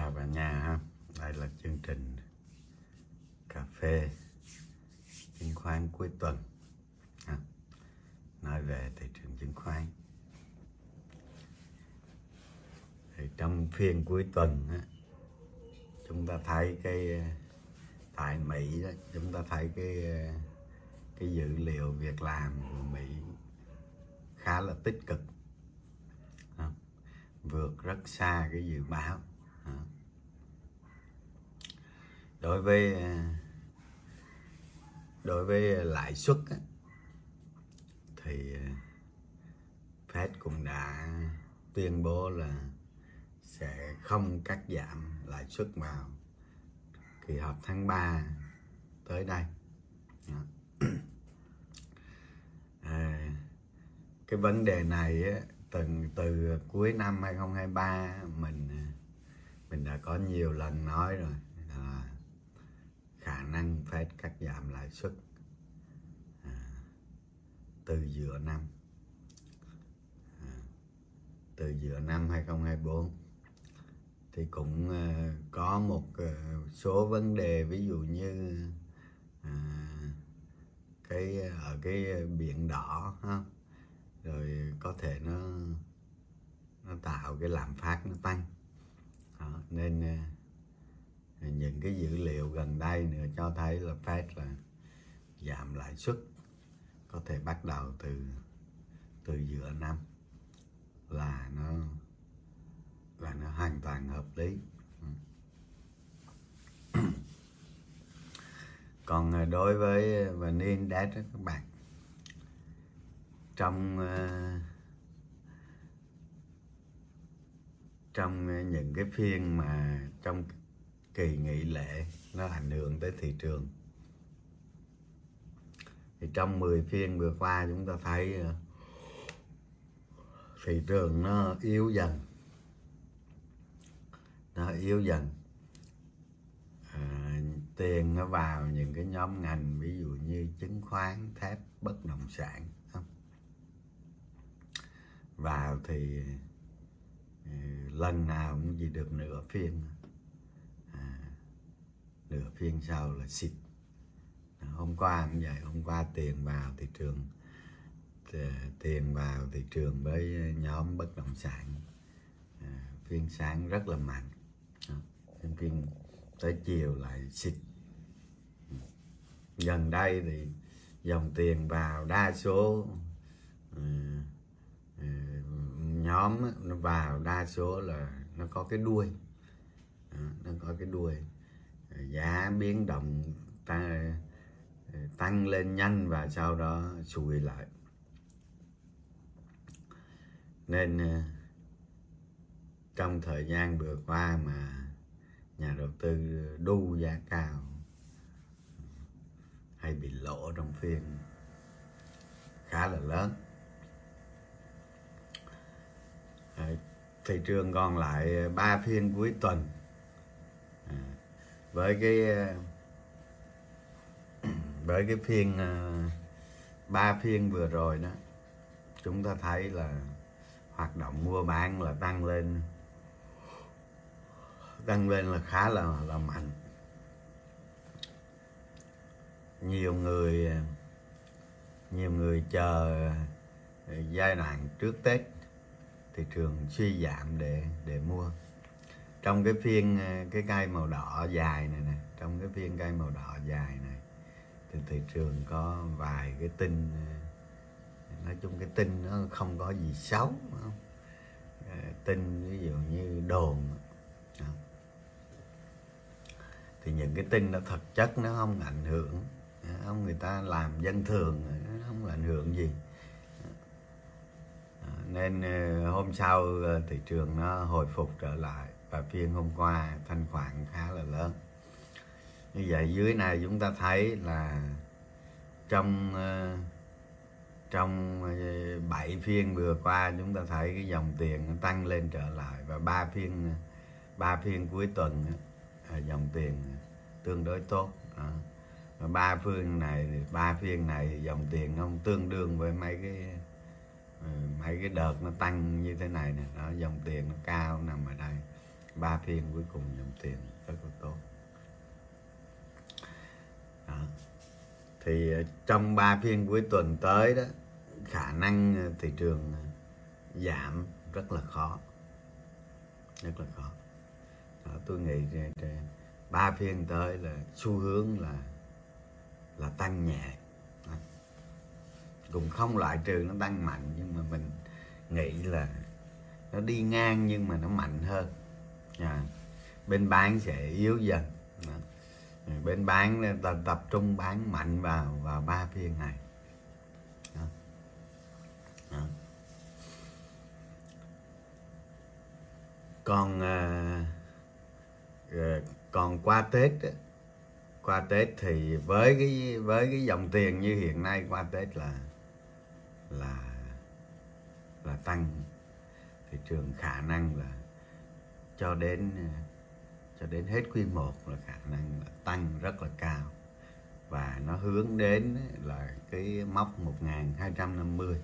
Chào cả nhà ha. Đây là chương trình cà phê chứng khoán cuối tuần ha. Nói về thị trường chứng khoán. Thì trong phiên cuối tuần á, chúng ta thấy tại Mỹ đó, chúng ta thấy cái dữ liệu việc làm của Mỹ khá là tích cực, vượt rất xa cái dự báo. Đối với lãi suất á, thì Fed cũng đã tuyên bố là sẽ không cắt giảm lãi suất vào kỳ họp tháng 3 tới đây. Cái vấn đề này á, từ cuối năm 2023 mình đã có nhiều lần nói rồi, là khả năng Fed cắt giảm lãi suất từ giữa năm 2024 thì cũng có một số vấn đề, ví dụ như ở cái biển đỏ ha, rồi có thể nó tạo cái lạm phát nó tăng đó, nên những cái dữ liệu gần đây nữa cho thấy là Fed là giảm lãi suất có thể bắt đầu từ giữa năm, là nó hoàn toàn hợp lý. Còn đối với VN Index đó các bạn, trong những cái phiên mà trong kỳ nghỉ lễ nó ảnh hưởng tới thị trường, thì trong 10 phiên vừa qua chúng ta thấy thị trường nó yếu dần, tiền nó vào những cái nhóm ngành ví dụ như chứng khoán, thép, bất động sản không? Vào thì lần nào cũng chỉ được nửa phiên sau là xịt. Hôm qua cũng vậy, hôm qua tiền vào thị trường với nhóm bất động sản, phiên sáng rất là mạnh, phiên tới chiều lại xịt. Gần đây thì dòng tiền vào đa số nhóm nó vào đa số là nó có cái đuôi, giá biến động tăng lên nhanh và sau đó sụi lại, nên trong thời gian vừa qua mà nhà đầu tư đu giá cao hay bị lỗ trong phiên khá là lớn. Thị trường còn lại 3 phiên cuối tuần, với cái phiên 3 phiên vừa rồi đó, chúng ta thấy là hoạt động mua bán là tăng lên là khá là mạnh. Nhiều người chờ giai đoạn trước Tết thị trường suy giảm để mua. Trong cái phiên cái cây màu đỏ dài này nè, trong cái phiên cây màu đỏ dài này thì thị trường có vài cái tin, nói chung cái tin nó không có gì xấu, không? Tin ví dụ như đồn đó. Thì những cái tin nó thực chất nó không ảnh hưởng, không, người ta làm dân thường nó không ảnh hưởng gì. Nên hôm sau thị trường nó hồi phục trở lại, và phiên hôm qua thanh khoản khá là lớn. Như vậy dưới này chúng ta thấy là trong 7 phiên vừa qua chúng ta thấy cái dòng tiền nó tăng lên trở lại, và 3 phiên cuối tuần dòng tiền tương đối tốt đó. Và 3 phiên này thì dòng tiền không tương đương với mấy cái đợt nó tăng như thế này nè, đó, dòng tiền nó cao nằm ở đây. 3 phiên cuối cùng dòng tiền rất là tốt. Đó. Thì trong 3 phiên cuối tuần tới đó, khả năng thị trường giảm rất là khó, rất là khó. Đó, tôi nghĩ 3 phiên tới là xu hướng là tăng nhẹ. Đó. Cũng không loại trừ nó tăng mạnh, nhưng mà mình nghĩ là nó đi ngang nhưng mà nó mạnh hơn. Bên bán sẽ yếu dần. Đó. Bên bán tập trung bán mạnh vào 3 phiên này. Đó. Đó. Còn qua Tết thì với cái dòng tiền như hiện nay, qua Tết là tăng, thị trường khả năng là cho đến hết quý 1 là khả năng là tăng rất là cao, và nó hướng đến là cái mốc 1250.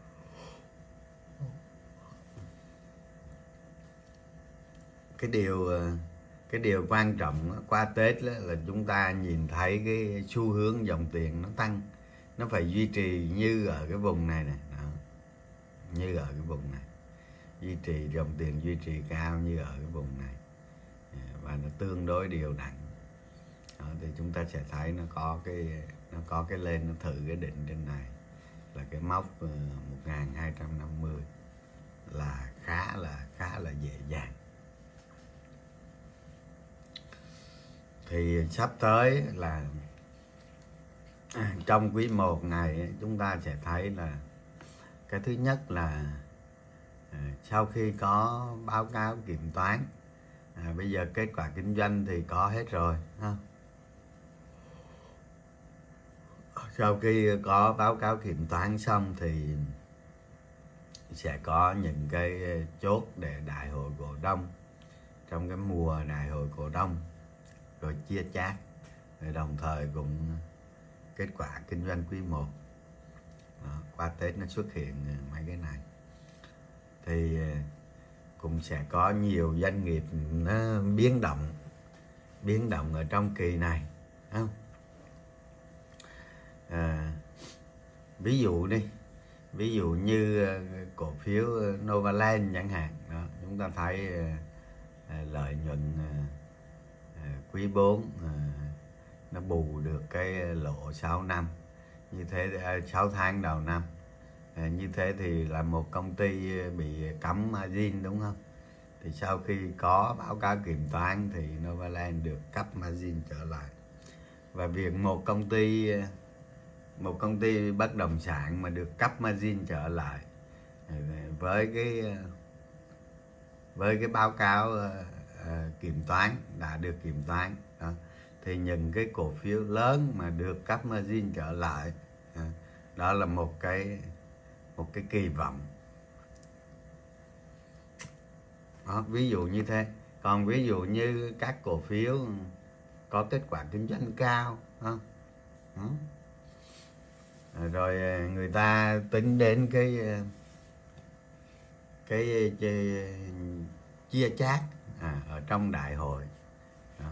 Cái điều quan trọng qua Tết là chúng ta nhìn thấy cái xu hướng dòng tiền nó tăng, nó phải duy trì như ở cái vùng này nè. Đó. Như ở cái vùng này, duy trì dòng tiền duy trì cao như ở cái vùng này, và nó tương đối đều đặn. Đó, thì chúng ta sẽ thấy nó có cái lên, nó thử cái đỉnh trên này là cái mốc 1250 là khá là dễ dàng. Thì sắp tới là trong quý 1 này chúng ta sẽ thấy là cái thứ nhất là sau khi có báo cáo kiểm toán, bây giờ kết quả kinh doanh thì có hết rồi ha. Sau khi có báo cáo kiểm toán xong thì sẽ có những cái chốt để đại hội cổ đông, trong cái mùa đại hội cổ đông, rồi chia chác, rồi đồng thời cũng kết quả kinh doanh quý 1. Đó, qua Tết nó xuất hiện mấy cái này thì cũng sẽ có nhiều doanh nghiệp nó biến động ở trong kỳ này, không? Ví dụ như cổ phiếu Novaland chẳng hạn. Đó, chúng ta thấy lợi nhuận quý 4 nó bù được cái lỗ 6 năm, như thế 6 tháng đầu năm. Như thế thì là một công ty bị cấm margin, đúng không? Thì sau khi có báo cáo kiểm toán thì Novaland được cấp margin trở lại. Và việc một công ty bất động sản mà được cấp margin trở lại với cái báo cáo kiểm toán đã được kiểm toán đó, thì những cái cổ phiếu lớn mà được cấp margin trở lại, đó là một cái kỳ vọng. Đó, ví dụ như thế. Còn ví dụ như các cổ phiếu có kết quả kinh doanh cao, không? Rồi người ta tính đến cái chia chác ở trong đại hội. Đó.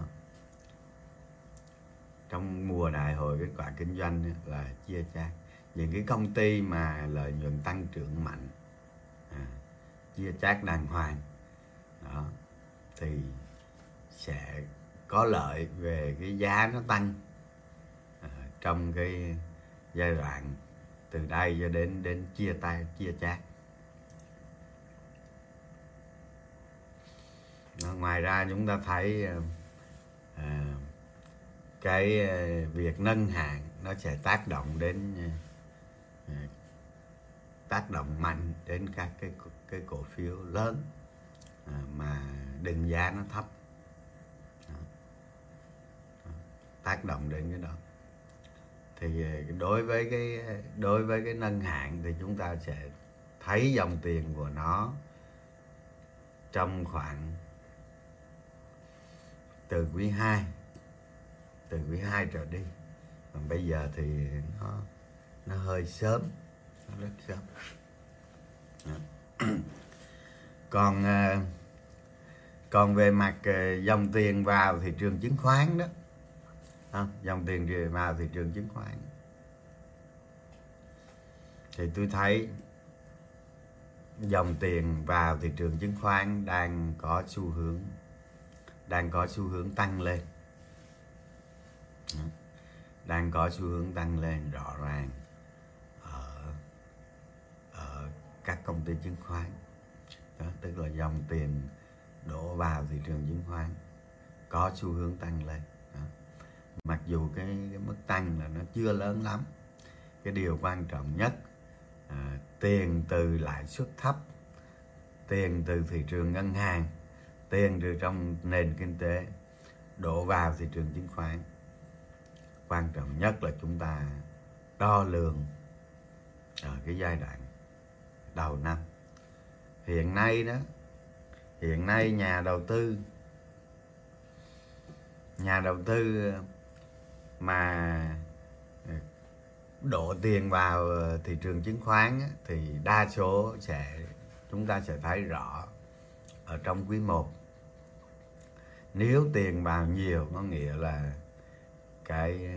Trong mùa đại hội kết quả kinh doanh là chia chác. Những cái công ty mà lợi nhuận tăng trưởng mạnh, chia chác đàng hoàng, đó, thì sẽ có lợi về cái giá nó tăng trong cái giai đoạn từ đây cho đến chia chác. Ngoài ra chúng ta thấy cái việc nâng hạng nó sẽ tác động mạnh đến các cái cổ phiếu lớn mà định giá nó thấp. Đó. Tác động đến cái đó. Thì đối với cái nâng hạng thì chúng ta sẽ thấy dòng tiền của nó trong khoảng từ quý 2 trở đi. Còn bây giờ thì nó hơi sớm, nó rất sớm. Còn về mặt dòng tiền vào thị trường chứng khoán đó, dòng tiền vào thị trường chứng khoán thì tôi thấy dòng tiền vào thị trường chứng khoán đang có xu hướng tăng lên, đang có xu hướng tăng lên rõ ràng ở các công ty chứng khoán đó, tức là dòng tiền đổ vào thị trường chứng khoán có xu hướng tăng lên đó. Mặc dù cái mức tăng là nó chưa lớn lắm. Cái điều quan trọng nhất, tiền từ lãi suất thấp, tiền từ thị trường ngân hàng, tiền từ trong nền kinh tế đổ vào thị trường chứng khoán. Quan trọng nhất là chúng ta đo lường ở cái giai đoạn đầu năm. Hiện nay nhà đầu tư mà đổ tiền vào thị trường chứng khoán thì đa số chúng ta sẽ thấy rõ ở trong quý 1. Nếu tiền vào nhiều có nghĩa là cái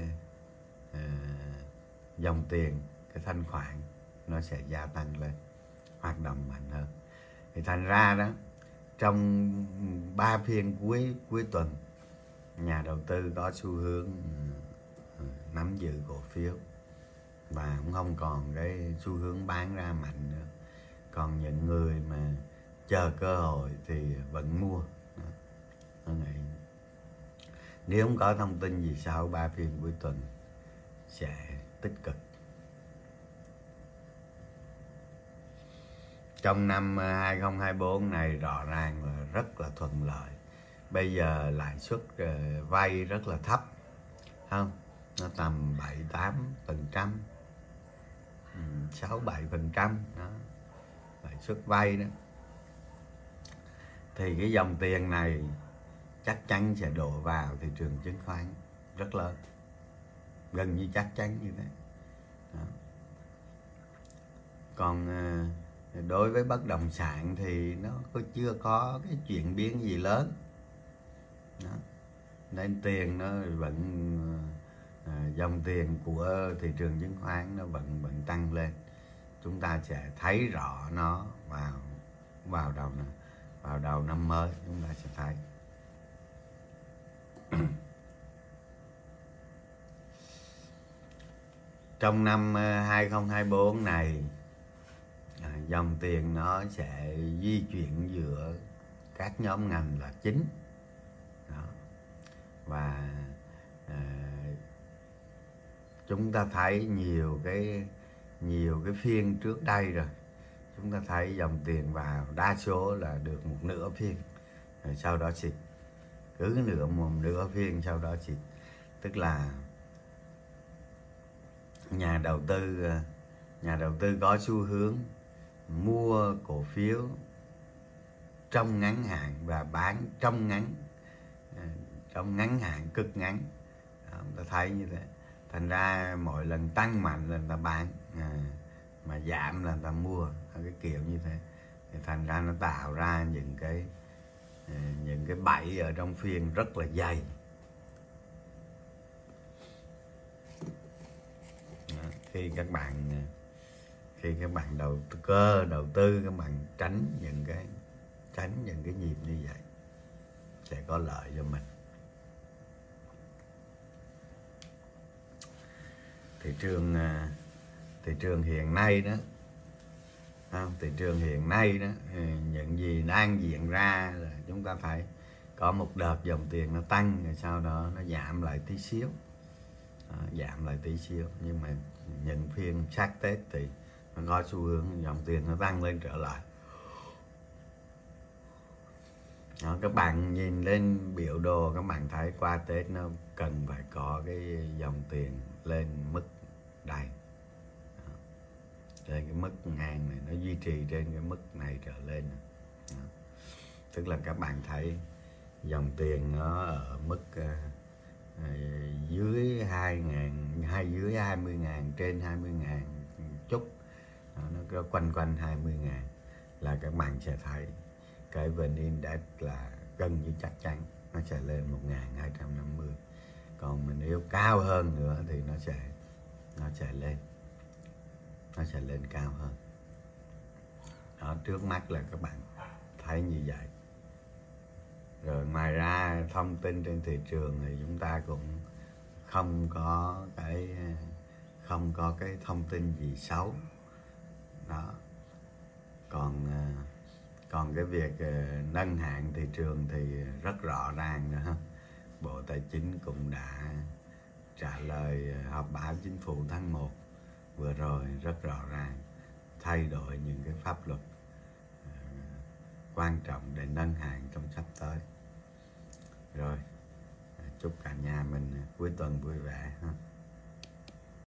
dòng tiền, cái thanh khoản nó sẽ gia tăng lên, hoạt động mạnh hơn. Thì thành ra đó, trong 3 phiên cuối tuần, nhà đầu tư có xu hướng nắm giữ cổ phiếu và cũng không còn cái xu hướng bán ra mạnh nữa. Còn những người mà chờ cơ hội thì vẫn mua. Nếu không có thông tin gì sau 3 phiên cuối tuần sẽ tích cực. Trong năm 2024 này rõ ràng là rất là thuận lợi. Bây giờ lãi suất vay rất là thấp, không? Nó tầm 7-8%, 6-7% đó, lãi suất vay đó. Thì cái dòng tiền này chắc chắn sẽ đổ vào thị trường chứng khoán rất lớn, gần như chắc chắn như thế đó. Còn đối với bất động sản thì nó chưa có cái chuyển biến gì lớn đó. Nên tiền nó vẫn dòng tiền của thị trường chứng khoán nó vẫn tăng lên. Chúng ta sẽ thấy rõ nó vào đầu năm mới, chúng ta sẽ thấy. Trong năm 2024 này, dòng tiền nó sẽ di chuyển giữa các nhóm ngành là chính đó. Và chúng ta thấy nhiều cái phiên trước đây rồi, chúng ta thấy dòng tiền vào đa số là được một nửa phiên rồi sau đó xịt, cứ nửa phiên sau đó xịt. Tức là nhà đầu tư có xu hướng mua cổ phiếu trong ngắn hạn và bán trong ngắn hạn cực ngắn. Chúng ta thấy như thế. Thành ra mỗi lần tăng mạnh là người ta bán, mà giảm là người ta mua, cái kiểu như thế. Thì thành ra nó tạo ra những cái bẫy ở trong phiên rất là dày. Khi các bạn đầu tư các bạn tránh những cái nhịp như vậy sẽ có lợi cho mình. Thị trường hiện nay đó, những gì đang diễn ra là chúng ta thấy có một đợt dòng tiền nó tăng rồi sau đó nó giảm lại tí xíu, nhưng mà những phiên sát Tết thì nó có xu hướng dòng tiền nó tăng lên trở lại. Đó, các bạn nhìn lên biểu đồ các bạn thấy qua Tết nó cần phải có cái dòng tiền lên mức đây, trên cái mức ngang này, nó duy trì trên cái mức này trở lên. Đó. Tức là các bạn thấy dòng tiền nó ở mức dưới 20.000, trên 20.000 chút. Đó, nó quanh 20.000 là các bạn sẽ thấy cái VN Index là gần như chắc chắn nó sẽ lên 1250. Còn mình nếu cao hơn nữa thì nó sẽ lên cao hơn. Đó, trước mắt là các bạn thấy như vậy. Rồi ngoài ra thông tin trên thị trường thì chúng ta cũng không có cái thông tin gì xấu đó. Còn cái việc nâng hạn thị trường thì rất rõ ràng nữa ha. Bộ Tài chính cũng đã trả lời họp báo chính phủ tháng 1 vừa rồi rất rõ ràng, thay đổi những cái pháp luật quan trọng để nâng hạn trong sắp tới. Rồi, chúc cả nhà mình cuối tuần vui vẻ ha.